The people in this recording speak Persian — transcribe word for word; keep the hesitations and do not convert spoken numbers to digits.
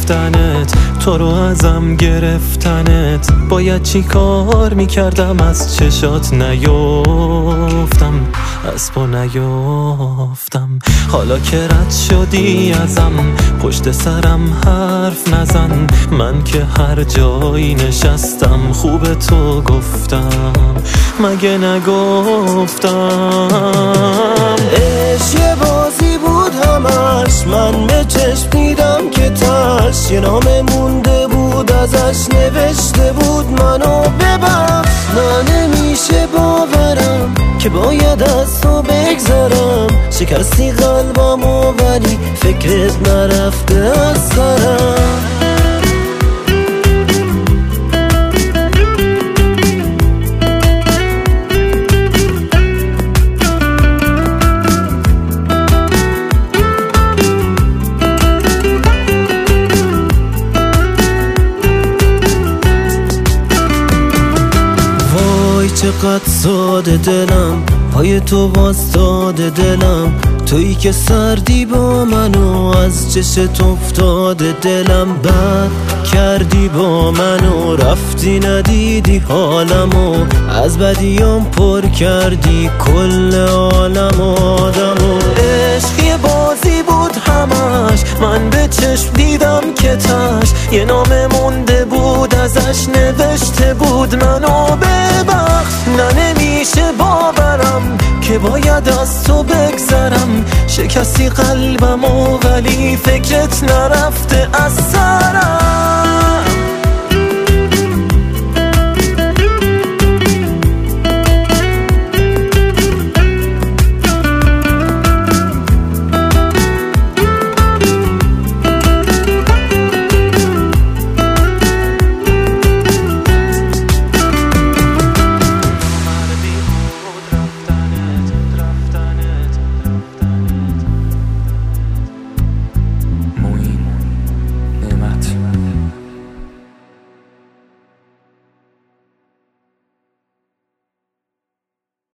رفتنت، تو رو ازم گرفتنت. باید چی کار میکردم از چشات نیفتم، از پا نیفتم. حالا که رد شدی ازم پشت سرم حرف نزن، من که هر جایی نشستم خوب تو گفتم، مگه نگفتم؟ عشق یه بازی بود همش، من به چشم دیدم که تش یه نام مونده بود ازش نوشته بود منو ببخش. نه نمیشه باورم که باید از تو بگذرم، شکستی قلبمو ولی فکرت نرفته از سرم. چقدر ساده دلم پای تو واسطاده دلم، تویی که سردی با منو از چشت افتاده دلم. بد کردی با منو رفتی ندیدی حالمو، از بدیام پر کردی کل عالم آدمو. عشق یه بازی بود همش، من به چشم دیدم که تش یه نام مونده بود ازش نوشته بود منو ببخش. نه نمیشه باورم که باید از تو بگذرم، شکستی قلبمو ولی فکرت نرفته از سرم.